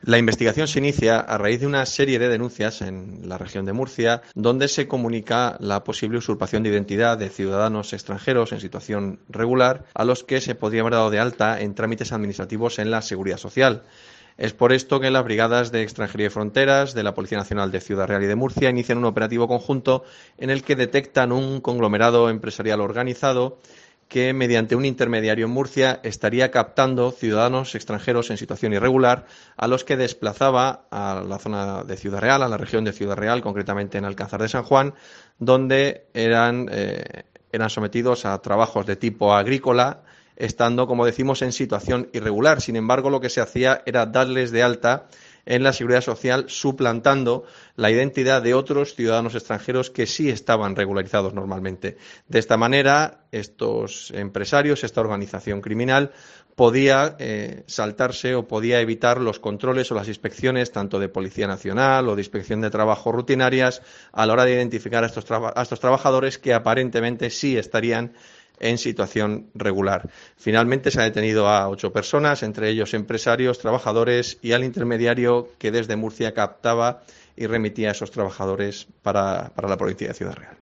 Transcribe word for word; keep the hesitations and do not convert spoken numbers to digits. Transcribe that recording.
La investigación se inicia a raíz de una serie de denuncias en la región de Murcia, donde se comunica la posible usurpación de identidad de ciudadanos extranjeros en situación regular, a los que se podría haber dado de alta en trámites administrativos en la Seguridad Social. Es por esto que las brigadas de Extranjería y Fronteras de la Policía Nacional de Ciudad Real y de Murcia inician un operativo conjunto en el que detectan un conglomerado empresarial organizado que, mediante un intermediario en Murcia, estaría captando ciudadanos extranjeros en situación irregular, a los que desplazaba a la zona de Ciudad Real, a la región de Ciudad Real, concretamente en Alcázar de San Juan, donde eran, eh, eran sometidos a trabajos de tipo agrícola, estando, como decimos, en situación irregular. Sin embargo, lo que se hacía era darles de alta en la Seguridad Social, suplantando la identidad de otros ciudadanos extranjeros que sí estaban regularizados normalmente. De esta manera, estos empresarios, esta organización criminal, podía eh, saltarse o podía evitar los controles o las inspecciones tanto de Policía Nacional o de Inspección de Trabajo rutinarias a la hora de identificar a estos, traba- a estos trabajadores que aparentemente sí estarían en situación regular. Finalmente se ha detenido a ocho personas, entre ellos empresarios, trabajadores y al intermediario que desde Murcia captaba y remitía a esos trabajadores para, para la provincia de Ciudad Real.